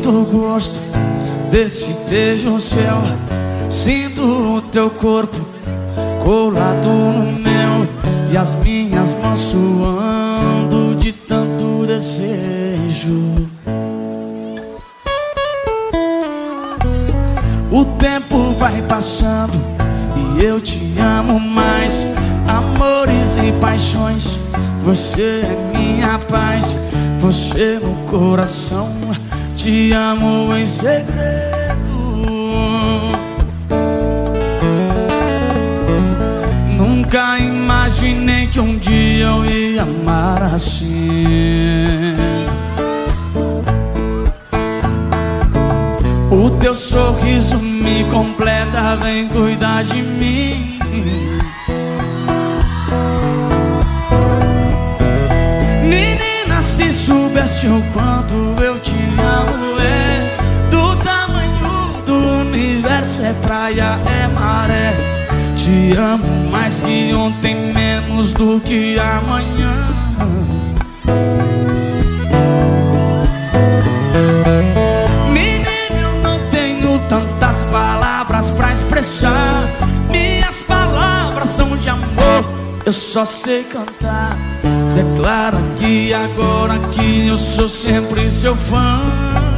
Sinto o gosto desse beijo seu, sinto o teu corpo colado no meu e as minhas mãos suando de tanto desejo. O tempo vai passando e eu te amo mais. Amores e paixões, você é minha paz. Você no coração, te amo em segredo. Nunca imaginei que um dia eu ia amar assim. O teu sorriso me completa, vem cuidar de mim. Menina, se soubesse o quanto eu te amo, é do tamanho do universo, é praia, é maré. Te amo mais que ontem, menos do que amanhã. Menina, eu não tenho tantas palavras pra expressar. Minhas palavras são de amor, eu só sei cantar. Declaro aqui agora que eu sou sempre seu fã.